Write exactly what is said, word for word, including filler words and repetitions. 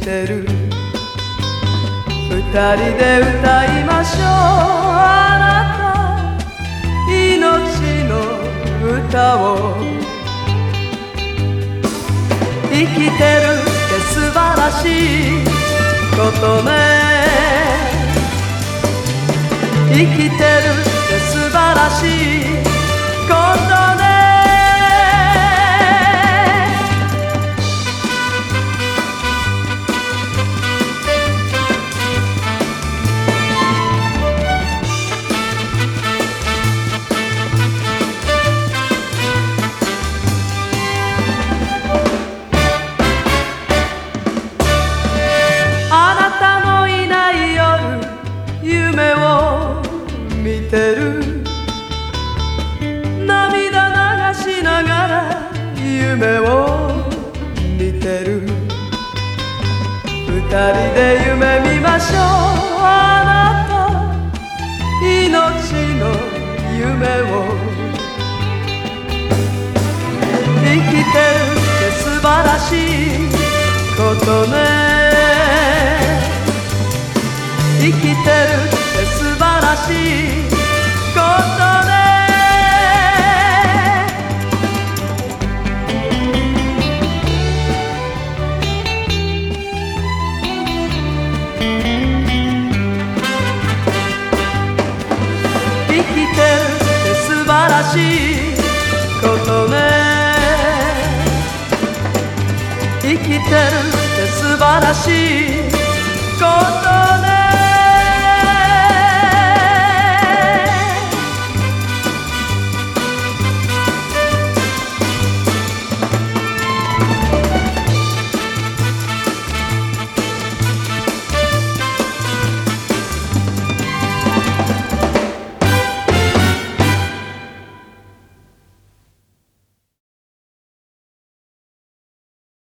てる。二人で歌いましょう。あなた命の歌を。生きてるって素晴らしいことね。生きてるって素晴らしいことね。夢を見てる。涙流しながら夢を見てる。二人で夢見ましょう。あなた命の夢を。生きてるって素晴らしいことね。生きてるって素晴らしいことね。生きてるって素晴らしいことね。生きてるって素晴らしいことね。